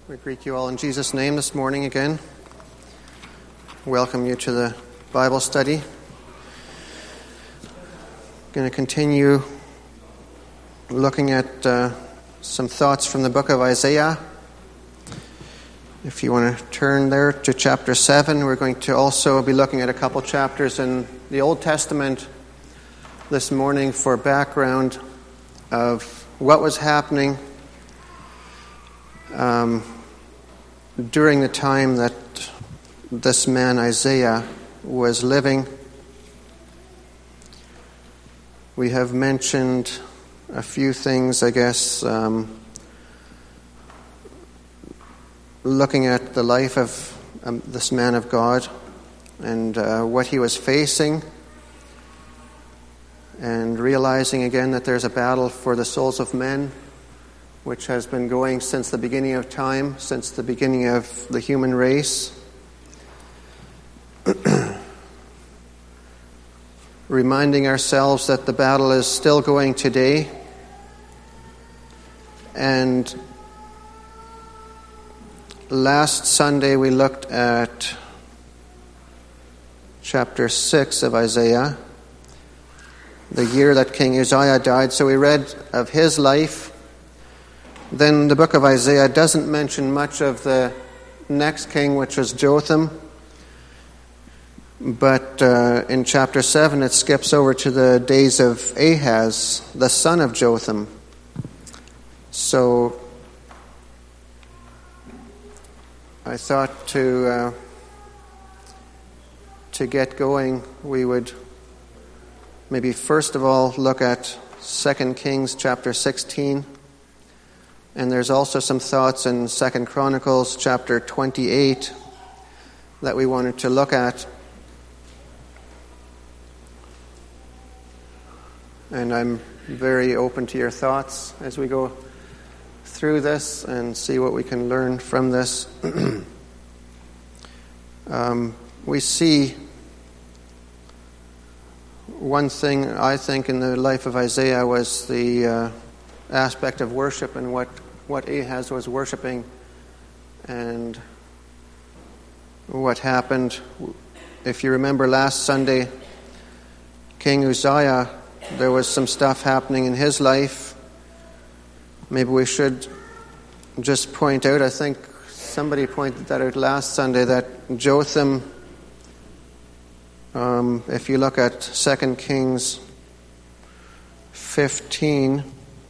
We greet you all in Jesus' name this morning again. Welcome you to the Bible study. I'm going to continue looking at some thoughts from the book of Isaiah. If you want to turn there to chapter 7, we're going to also be looking at a couple chapters in the Old Testament this morning for background of what was happening during the time that this man Isaiah was living. We have mentioned a few things, I guess, looking at the life of this man of God and what he was facing, and realizing again that there's a battle for the souls of men, which has been going since the beginning of time, since the beginning of the human race. Reminding ourselves that the battle is still going today. And last Sunday we looked at chapter 6 of Isaiah, the year that King Uzziah died. So we read of his life. Then the book of Isaiah doesn't mention much of the next king, which was Jotham. But in chapter 7 it skips over to the days of Ahaz, the son of Jotham. So I thought to get going, we would maybe first of all look at 2 Kings chapter 16. And there's also some thoughts in 2 Chronicles chapter 28 that we wanted to look at. And I'm very open to your thoughts as we go through this and see what we can learn from this. We see one thing, I think, in the life of Isaiah was the aspect of worship and what Ahaz was worshiping and what happened. If you remember last Sunday, King Uzziah, there was some stuff happening in his life. Maybe we should just point out, I think somebody pointed that out last Sunday, that Jotham, if you look at 2 Kings 15,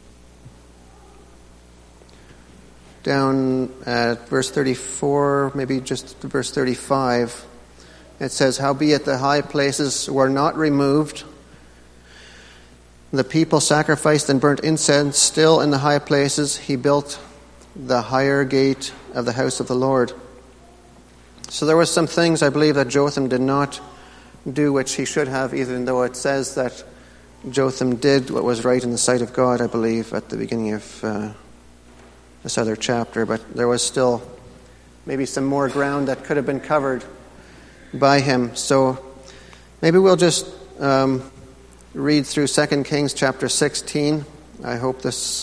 down at verse 34, maybe just verse 35, it says, "Howbeit the high places were not removed. The people sacrificed and burnt incense still in the high places. He built the higher gate of the house of the Lord." So there were some things, I believe, that Jotham did not do which he should have, even though it says that Jotham did what was right in the sight of God, I believe, at the beginning of this other chapter. But there was still maybe some more ground that could have been covered by him. So maybe we'll just read through 2 Kings chapter 16. I hope this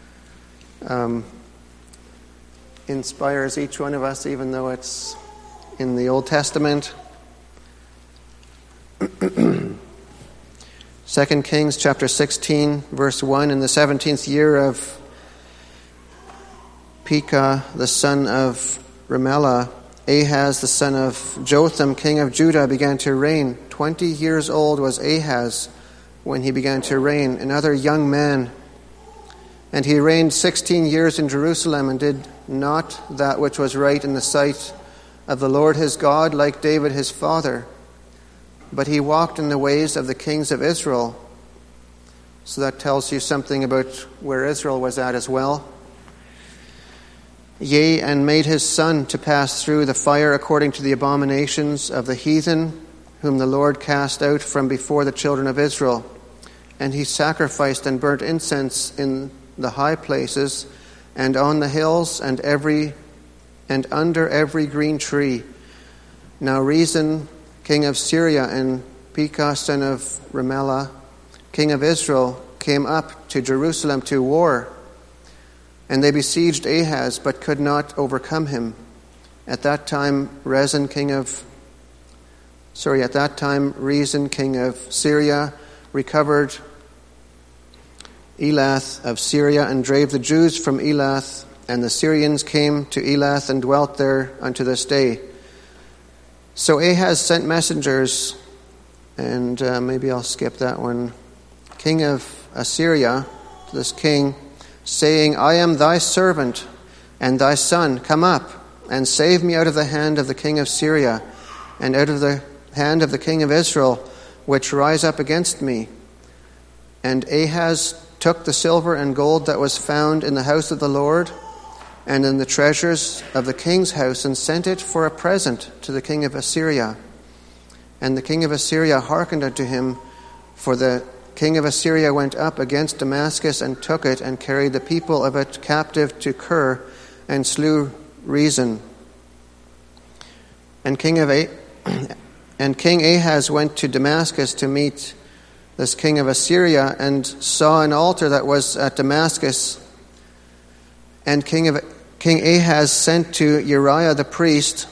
inspires each one of us, even though it's in the Old Testament. 2 Kings chapter 16, verse 1, "In the 17th year of Pekah, the son of Remaliah, Ahaz, the son of Jotham, king of Judah, began to reign. 20 years old was Ahaz when he began to reign, another young man. And he reigned 16 years in Jerusalem and did not that which was right in the sight of the Lord his God, like David his father. But he walked in the ways of the kings of Israel." So that tells you something about where Israel was at as well. "Yea, and made his son to pass through the fire according to the abominations of the heathen, whom the Lord cast out from before the children of Israel. And he sacrificed and burnt incense in the high places, and on the hills, and under every green tree. Now Rezin, king of Syria, and Pekah, son of Remaliah, king of Israel, came up to Jerusalem to war. And they besieged Ahaz, but could not overcome him. At that time, Rezin, king of Syria, recovered Elath of Syria and drave the Jews from Elath, and the Syrians came to Elath and dwelt there unto this day. So Ahaz sent messengers, and maybe I'll skip that one, king of Assyria, to this king, saying, I am thy servant and thy son. Come up and save me out of the hand of the king of Syria and out of the hand of the king of Israel, which rise up against me. And Ahaz took the silver and gold that was found in the house of the Lord and in the treasures of the king's house, and sent it for a present to the king of Assyria. And the king of Assyria hearkened unto him, for the king of Assyria went up against Damascus and took it, and carried the people of it captive to Kir, and slew Rezin. And King Ahaz went to Damascus to meet this king of Assyria, and saw an altar that was at Damascus. And King Ahaz sent to Uriah the priest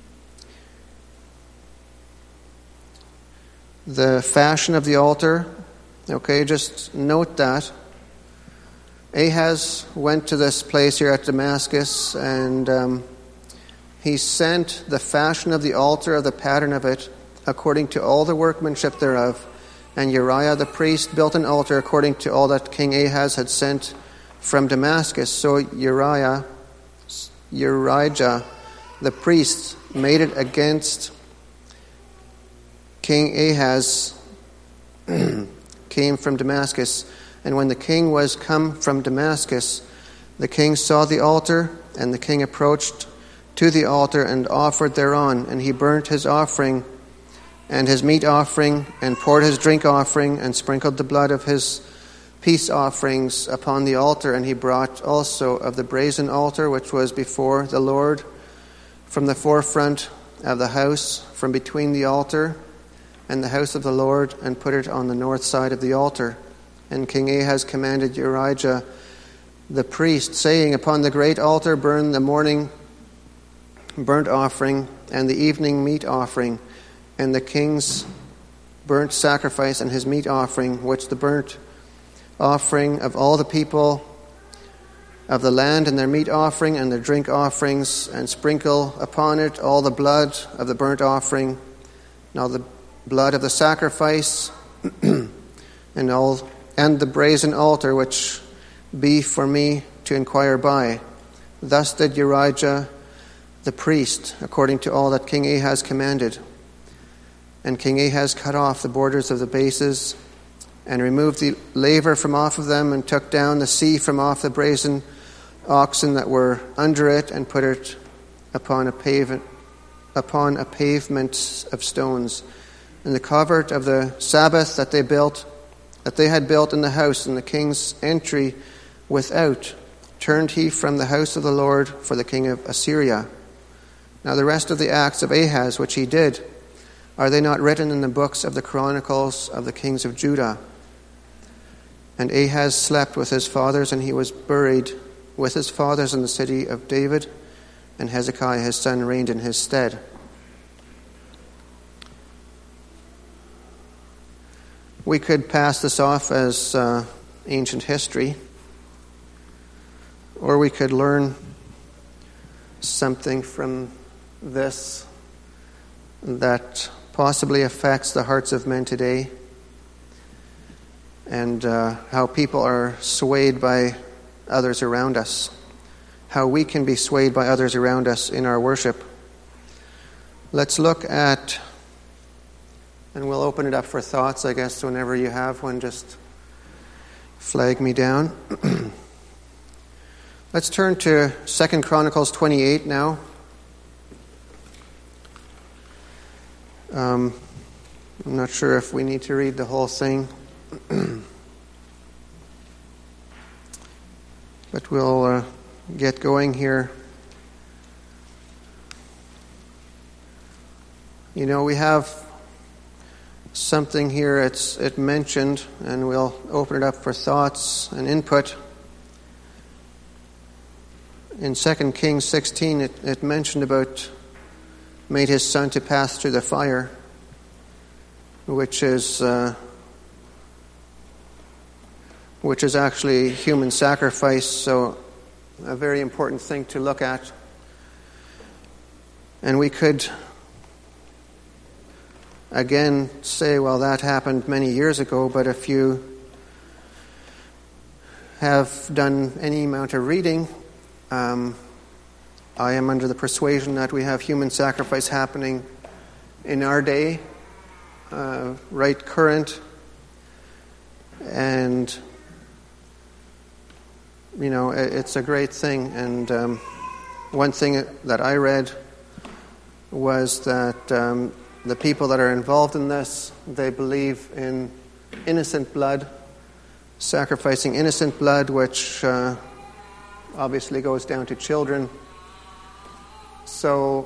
the fashion of the altar. Okay, just note that. Ahaz went to this place here at Damascus, and he sent the fashion of the altar, of the pattern of it, according to all the workmanship thereof. And Uriah the priest built an altar according to all that King Ahaz had sent from Damascus. So Urijah the priest made it against King Ahaz came from Damascus. And when the king was come from Damascus, the king saw the altar, and the king approached to the altar and offered thereon. And he burnt his offering and his meat offering, and poured his drink offering, and sprinkled the blood of his peace offerings upon the altar. And he brought also of the brazen altar which was before the Lord from the forefront of the house, from between the altar and the house of the Lord, and put it on the north side of the altar. And King Ahaz commanded Urijah the priest, saying, Upon the great altar burn the morning burnt offering and the evening meat offering, and the king's burnt sacrifice and his meat offering, which the burnt offering of all the people of the land, and their meat offering and their drink offerings, and sprinkle upon it all the blood of the burnt offering, and all the blood of the sacrifice, and the brazen altar which be for me to inquire by. Thus did Urijah the priest, according to all that King Ahaz commanded. And King Ahaz cut off the borders of the bases, and removed the laver from off of them, and took down the sea from off the brazen oxen that were under it, and put it upon a pavement of stones. And the covert of the Sabbath that they had built in the house, and the king's entry without, turned he from the house of the Lord for the king of Assyria. Now the rest of the acts of Ahaz which he did, are they not written in the books of the chronicles of the kings of Judah? And Ahaz slept with his fathers, and he was buried with his fathers in the city of David, and Hezekiah his son reigned in his stead. We could pass this off as ancient history, or we could learn something from this that possibly affects the hearts of men today, and how people are swayed by others around us, how we can be swayed by others around us in our worship. Let's look at, and we'll open it up for thoughts, I guess. Whenever you have one, just flag me down. Let's turn to 2 Chronicles 28 now. I'm not sure if we need to read the whole thing, but we'll get going here. You know, we have something here, it mentioned, and we'll open it up for thoughts and input. In 2 Kings 16, it mentioned about made his son to pass through the fire, which is actually human sacrifice, so a very important thing to look at. And we could again say, well, that happened many years ago, but if you have done any amount of reading, I am under the persuasion that we have human sacrifice happening in our day, right current, and it's a great thing. And one thing that I read was that the people that are involved in this, they believe in innocent blood, sacrificing innocent blood, which obviously goes down to children. So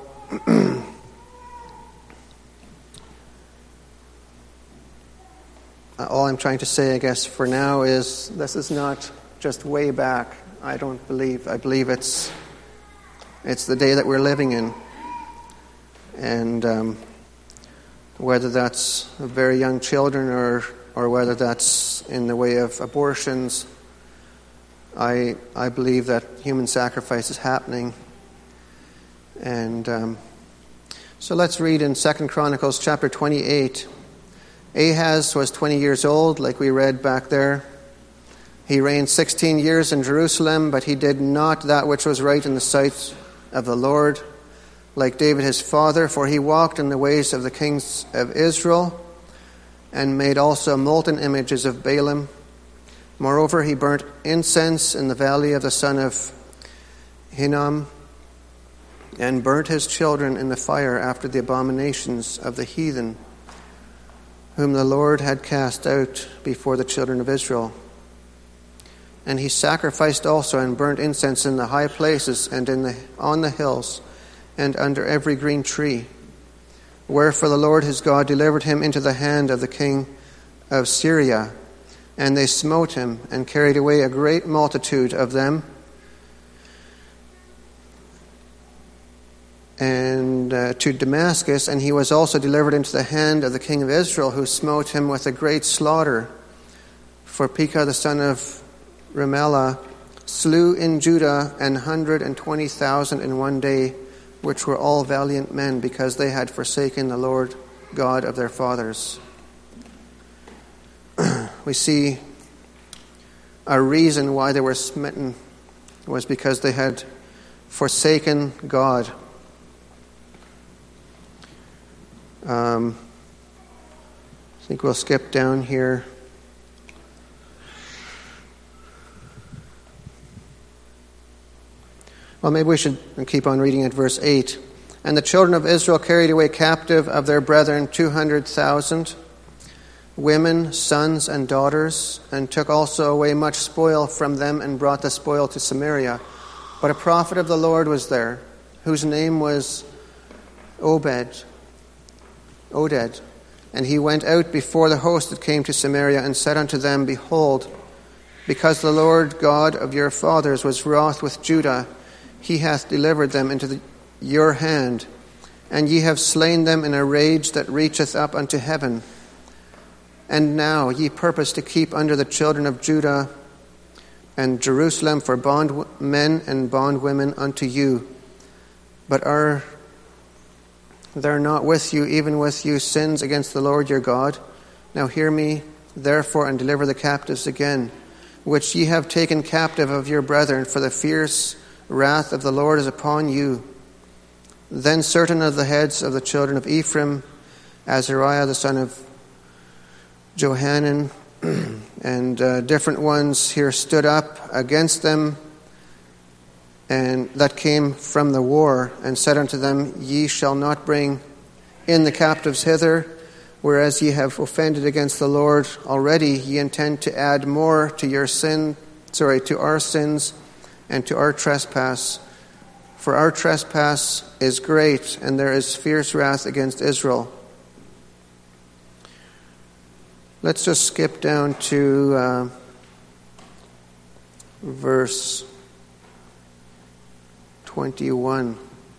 all I'm trying to say, I guess, for now is this is not just way back. I believe it's the day that we're living in. And whether that's very young children or whether that's in the way of abortions, I believe that human sacrifice is happening. And so let's read in 2 Chronicles chapter 28. Ahaz was 20 years old, like we read back there. He reigned 16 years in Jerusalem, but he did not that which was right in the sight of the Lord, like David his father, for he walked in the ways of the kings of Israel, and made also molten images of Baalim. Moreover, he burnt incense in the valley of the son of Hinnom, and burnt his children in the fire after the abominations of the heathen, whom the Lord had cast out before the children of Israel. And he sacrificed also and burnt incense in the high places and on the hills and under every green tree. Wherefore the Lord his God delivered him into the hand of the king of Syria, and they smote him and carried away a great multitude of them, and to Damascus, and he was also delivered into the hand of the king of Israel, who smote him with a great slaughter. For Pekah the son of Remaliah slew in Judah 120,000 in one day, which were all valiant men, because they had forsaken the Lord God of their fathers. We see a reason why they were smitten was because they had forsaken God. I think we'll skip down here. Well, maybe we should keep on reading at verse 8. And the children of Israel carried away captive of their brethren 200,000, women, sons, and daughters, and took also away much spoil from them, and brought the spoil to Samaria. But a prophet of the Lord was there, whose name was Oded. And he went out before the host that came to Samaria, and said unto them, Behold, because the Lord God of your fathers was wroth with Judah, he hath delivered them into your hand, and ye have slain them in a rage that reacheth up unto heaven. And now ye purpose to keep under the children of Judah and Jerusalem for bondmen and bondwomen unto you. But are there not with you, even with you, sins against the Lord your God? Now hear me, therefore, and deliver the captives again, which ye have taken captive of your brethren, for the fierce wrath of the Lord is upon you. Then certain of the heads of the children of Ephraim, Azariah the son of Johanan, and different ones here stood up against them, and that came from the war, and said unto them, Ye shall not bring in the captives hither, whereas ye have offended against the Lord already. Ye intend to add more to to our sins and to our trespass. For our trespass is great, and there is fierce wrath against Israel. Let's just skip down to verse 21.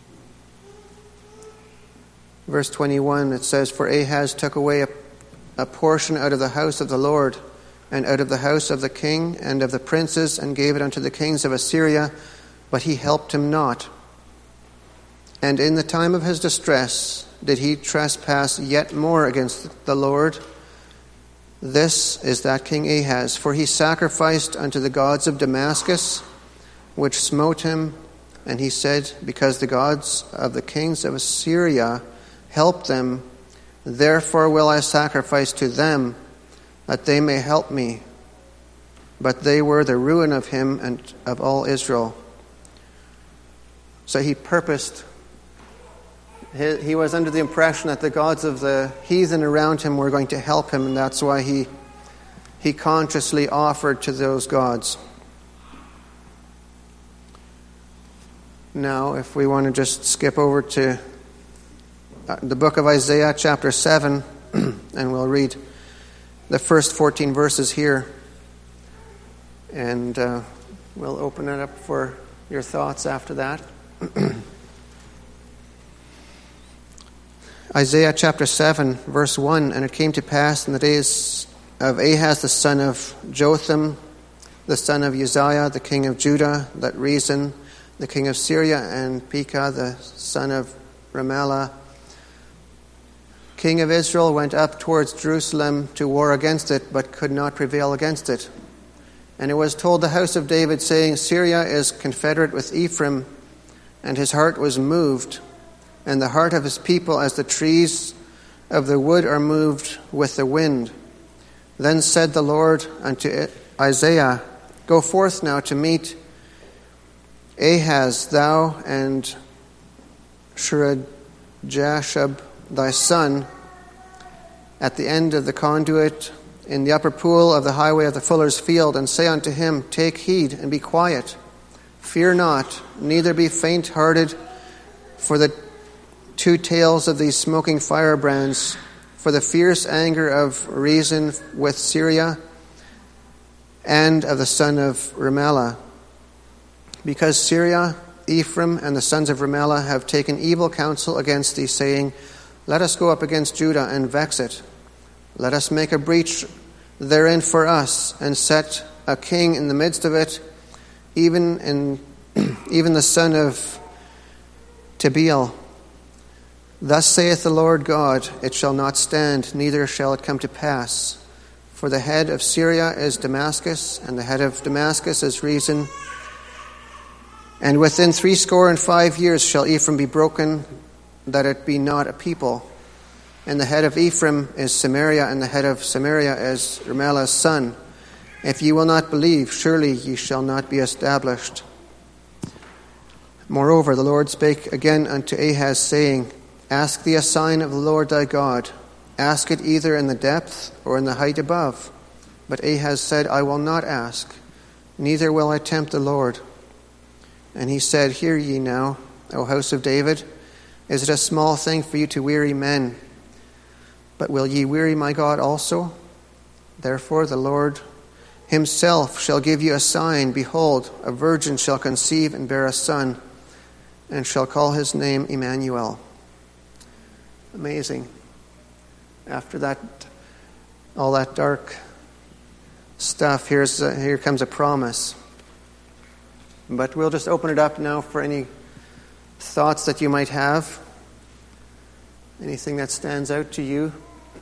Verse 21, it says, "For Ahaz took away a portion out of the house of the Lord, and out of the house of the king and of the princes, and gave it unto the kings of Assyria, but he helped him not. And in the time of his distress did he trespass yet more against the Lord. This is that King Ahaz, for he sacrificed unto the gods of Damascus, which smote him. And he said, because the gods of the kings of Assyria helped them, therefore will I sacrifice to them, that they may help me. But they were the ruin of him and of all Israel." So he purposed, he was under the impression that the gods of the heathen around him were going to help him, and that's why he consciously offered to those gods. Now, if we want to just skip over to the book of Isaiah, chapter 7, and we'll read the first 14 verses here, and we'll open it up for your thoughts after that. Isaiah chapter 7, verse 1, "And it came to pass in the days of Ahaz the son of Jotham, the son of Uzziah, the king of Judah, that Rezin, the king of Syria, and Pekah, the son of Remaliah, king of Israel, went up towards Jerusalem to war against it, but could not prevail against it. And it was told the house of David, saying, Syria is confederate with Ephraim, and his heart was moved, and the heart of his people as the trees of the wood are moved with the wind. Then said the Lord unto Isaiah, Go forth now to meet Ahaz, thou and Shurajashab thy son, at the end of the conduit, in the upper pool of the highway of the fuller's field, and say unto him, Take heed and be quiet. Fear not, neither be faint-hearted for the two tails of these smoking firebrands, for the fierce anger of Rezin with Syria, and of the son of Remaliah. Because Syria, Ephraim, and the sons of Remaliah have taken evil counsel against thee, saying, Let us go up against Judah and vex it. Let us make a breach therein for us, and set a king in the midst of it, even the son of Tabeel. Thus saith the Lord God, It shall not stand, neither shall it come to pass. For the head of Syria is Damascus, and the head of Damascus is Rezin. And within 65 years shall Ephraim be broken, that it be not a people. And the head of Ephraim is Samaria, and the head of Samaria is Remaliah's son. If ye will not believe, surely ye shall not be established. Moreover, the Lord spake again unto Ahaz, saying, Ask thee a sign of the Lord thy God. Ask it either in the depth or in the height above. But Ahaz said, I will not ask, neither will I tempt the Lord. And he said, Hear ye now, O house of David. Is it a small thing for you to weary men? But will ye weary my God also? Therefore the Lord himself shall give you a sign. Behold, a virgin shall conceive and bear a son, and shall call his name Emmanuel. Amazing. After that, all that dark stuff, here comes a promise. But we'll just open it up now for any thoughts that you might have. Anything that stands out to you.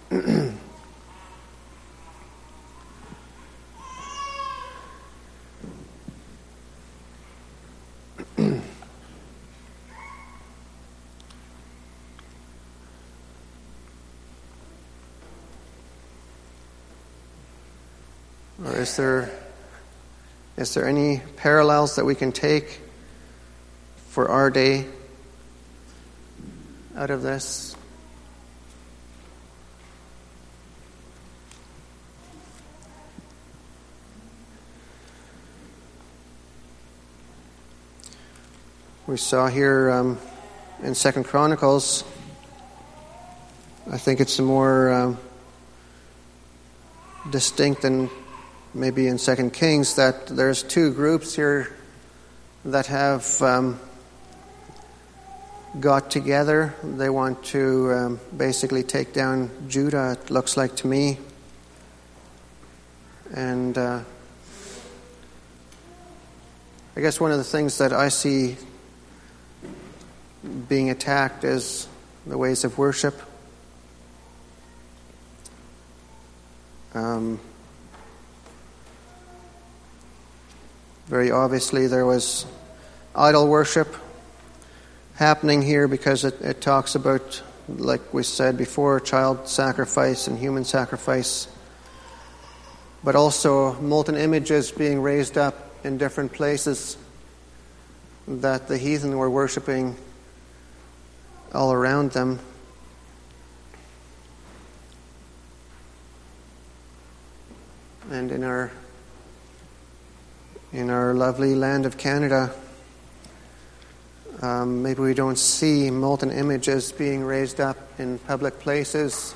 Or is there any parallels that we can take for our day out of this? We saw here in 2 Chronicles, I think it's more distinct than maybe in 2 Kings, that there's two groups here that have got together. They want to basically take down Judah, it looks like to me. And I guess one of the things that I see being attacked is the ways of worship. Very obviously there was idol worship happening here because it talks about, like we said before, child sacrifice and human sacrifice, but also molten images being raised up in different places that the heathen were worshiping all around them. And in our lovely land of Canada, maybe we don't see molten images being raised up in public places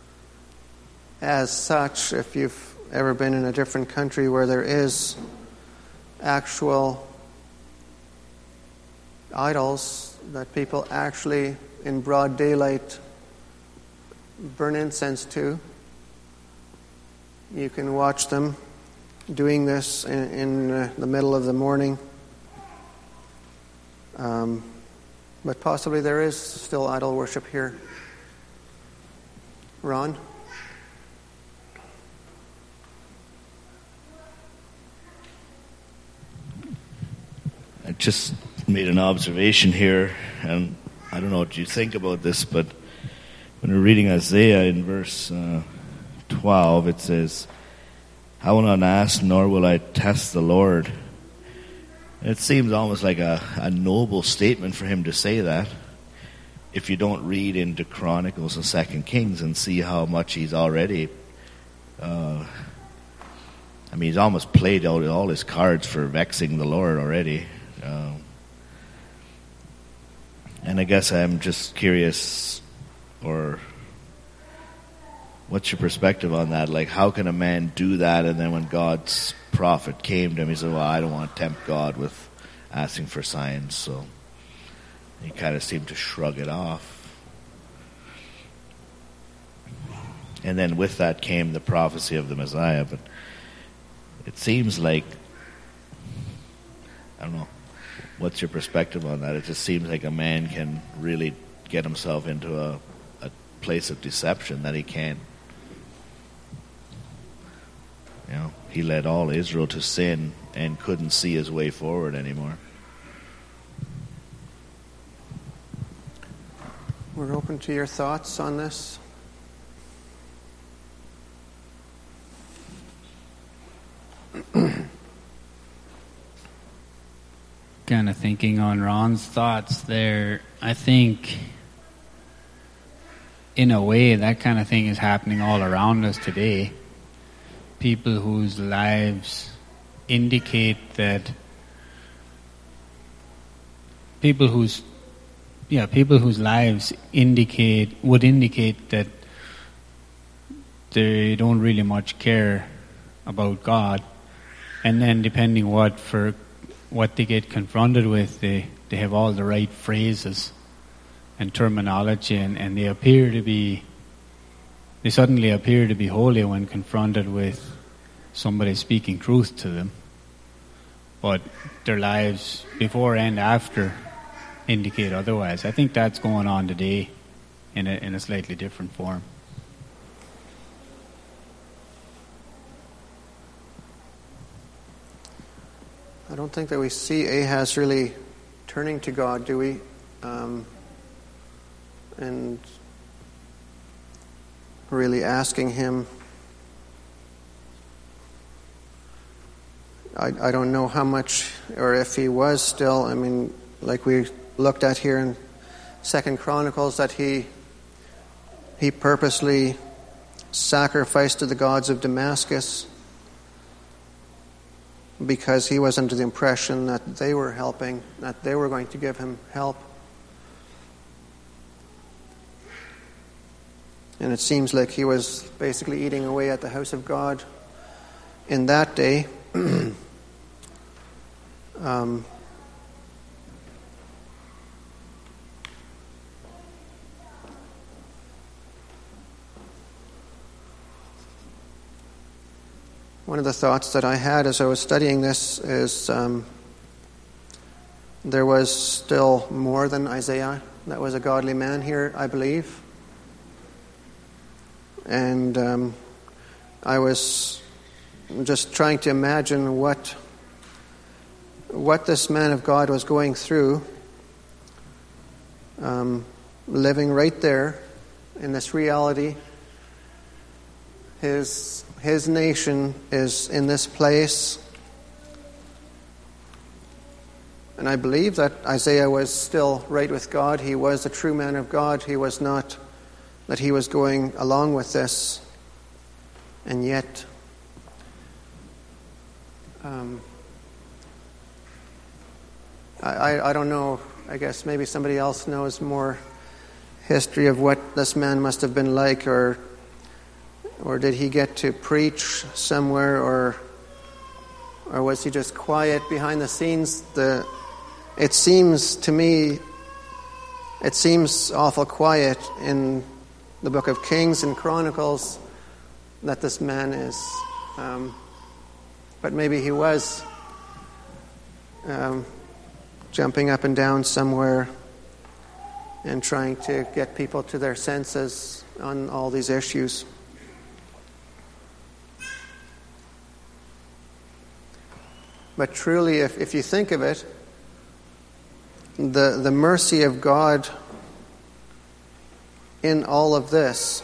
as such. If you've ever been in a different country where there is actual idols that people actually in broad daylight burn incense to, you can watch them doing this in the middle of the morning. But possibly there is still idol worship here. Ron? I just made an observation here, and I don't know what you think about this, but when we're reading Isaiah in verse 12, it says, "I will not ask, nor will I test the Lord." It seems almost like a noble statement for him to say that, if you don't read into Chronicles and 2 Kings and see how much he's already, he's almost played out all his cards for vexing the Lord already. And I guess I'm just curious, or what's your perspective on that? Like, how can a man do that, and then when God's prophet came to him, he said, well, I don't want to tempt God with asking for signs, so he kind of seemed to shrug it off. And then with that came the prophecy of the Messiah, but it seems like, I don't know, what's your perspective on that? It just seems like a man can really get himself into a place of deception that he can't. You know, he led all Israel to sin and couldn't see his way forward anymore. We're open to your thoughts on this. Kind of thinking on Ron's thoughts there, I think in a way that kind of thing is happening all around us today. People whose lives indicate that people whose lives would indicate that they don't really much care about God, and then depending what they get confronted with, they have all the right phrases and terminology, and they suddenly appear to be holy when confronted with somebody speaking truth to them. But their lives before and after indicate otherwise. I think that's going on today in a slightly different form. I don't think that we see Ahaz really turning to God, do we? And really asking him. I don't know how much, or if he was still, like we looked at here in 2 Chronicles, that he purposely sacrificed to the gods of Damascus because he was under the impression that they were helping, that they were going to give him help. And it seems like he was basically eating away at the house of God in that day. one of the thoughts that I had as I was studying this is there was still more than Isaiah that was a godly man here, I believe. And I was just trying to imagine what this man of God was going through, living right there in this reality. His nation is in this place. And I believe that Isaiah was still right with God. He was a true man of God. He was not that he was going along with this. And yet, I don't know. I guess maybe somebody else knows more history of what this man must have been like, or did he get to preach somewhere, or was he just quiet behind the scenes? It seems to me, it seems awful quiet in the book of Kings and Chronicles that this man is. But maybe he was jumping up and down somewhere and trying to get people to their senses on all these issues. But truly, if you think of it, the mercy of God in all of this,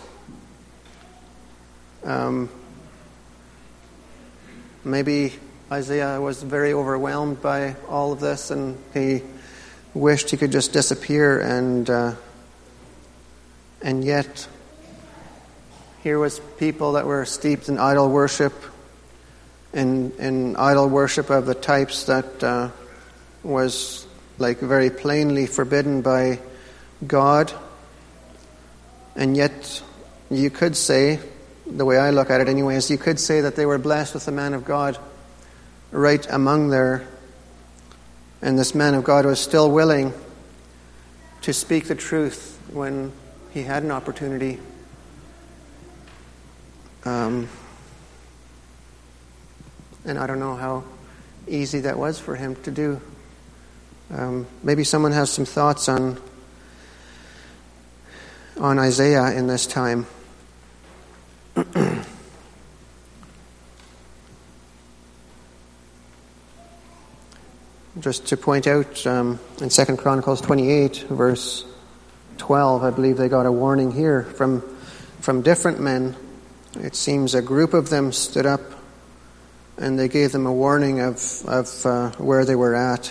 maybe Isaiah was very overwhelmed by all of this, and he wished he could just disappear, and yet here was people that were steeped in idol worship, in idol worship of the types that was like very plainly forbidden by God. And yet you could say, the way I look at it anyways, you could say that they were blessed with a man of God right among there. And this man of God was still willing to speak the truth when he had an opportunity. And I don't know how easy that was for him to do. Maybe someone has some thoughts on Isaiah in this time. Just to point out, in 2 Chronicles 28, verse 12, I believe they got a warning here from different men. It seems a group of them stood up and they gave them a warning of where they were at,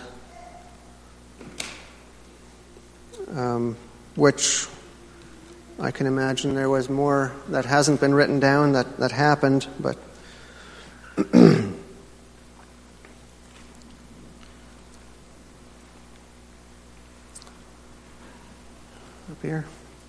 which I can imagine there was more that hasn't been written down that happened, but up here.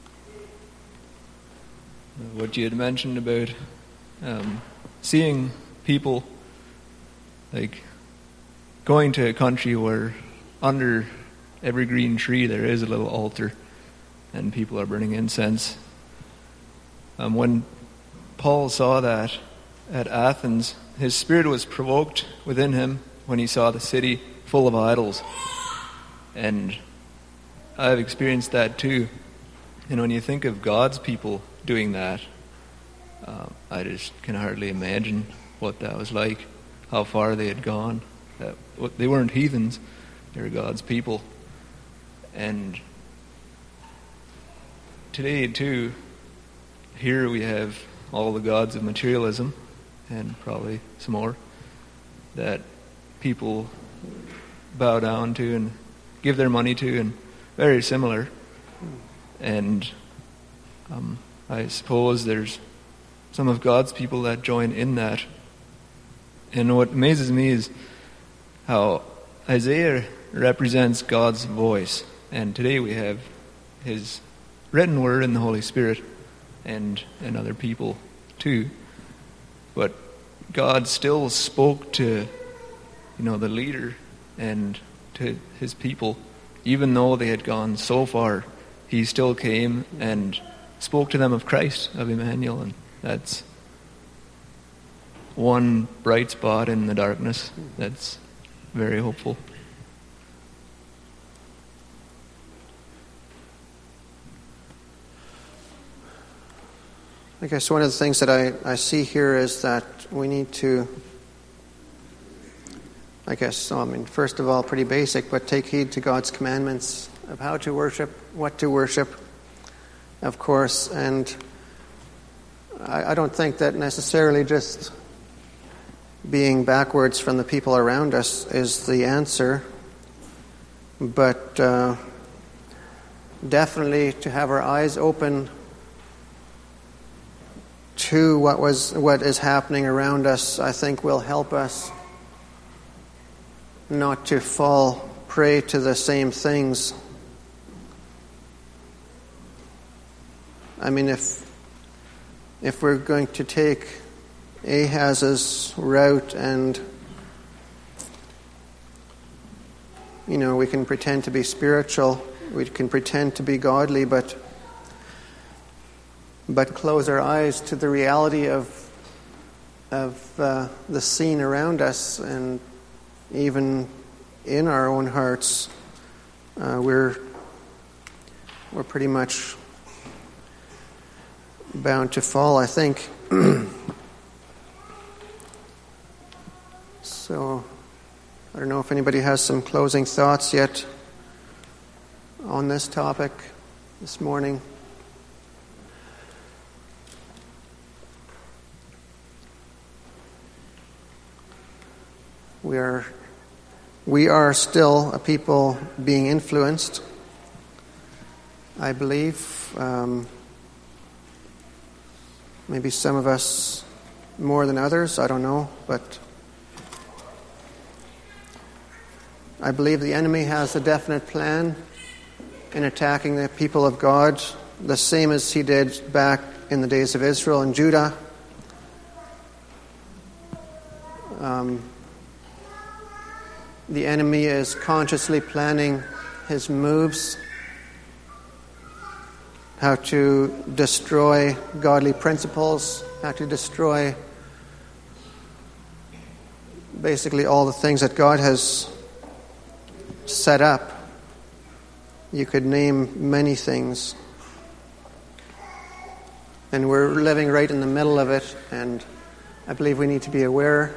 What you had mentioned about seeing people, like going to a country where under every green tree there is a little altar and people are burning incense. When Paul saw that at Athens, his spirit was provoked within him when he saw the city full of idols. And I've experienced that too. And when you think of God's people doing that, I just can hardly imagine what that was like, how far they had gone. They weren't heathens, they were God's people. And today, too, here we have all the gods of materialism, and probably some more, that people bow down to and give their money to, and very similar. And I suppose there's some of God's people that join in that. And what amazes me is how Isaiah represents God's voice. And today we have his written word in the Holy Spirit and other people too. But God still spoke to, the leader and to his people. Even though they had gone so far, he still came and spoke to them of Christ, of Emmanuel, and that's one bright spot in the darkness that's very hopeful. I guess one of the things that I see here is that we need to, first of all, pretty basic, but take heed to God's commandments of how to worship, what to worship, of course. And I don't think that necessarily just being backwards from the people around us is the answer, but definitely to have our eyes open to what is happening around us, I think will help us not to fall prey to the same things. I mean, if we're going to take Ahaz's route and, we can pretend to be spiritual, we can pretend to be godly, but close our eyes to the reality of the scene around us, and even in our own hearts, we're pretty much bound to fall, I think. So, I don't know if anybody has some closing thoughts yet on this topic this morning. We are still a people being influenced, I believe. Maybe some of us more than others, I don't know. But I believe the enemy has a definite plan in attacking the people of God, the same as he did back in the days of Israel and Judah. The enemy is consciously planning his moves, how to destroy godly principles, how to destroy basically all the things that God has set up. You could name many things. And we're living right in the middle of it, and I believe we need to be aware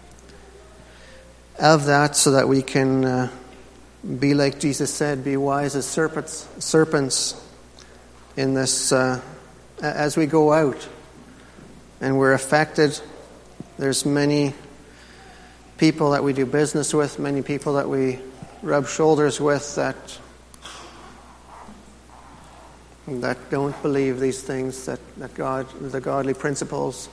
of that so that we can be like Jesus said, be wise as serpents in this, as we go out and we're affected. There's many people that we do business with, many people that we rub shoulders with that don't believe these things, that God, the godly principles.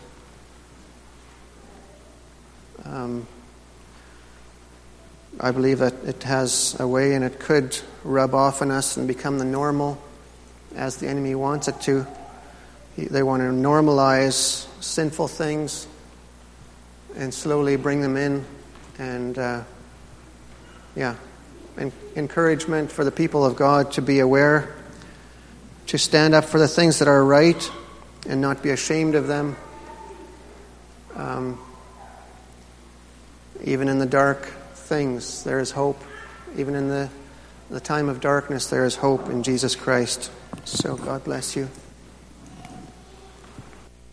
I believe that it has a way, and it could rub off on us and become the normal as the enemy wants it to. They want to normalize sinful things and slowly bring them in. And encouragement for the people of God to be aware, to stand up for the things that are right and not be ashamed of them. Even in the dark things, there is hope. Even in the time of darkness, there is hope in Jesus Christ. So God bless you.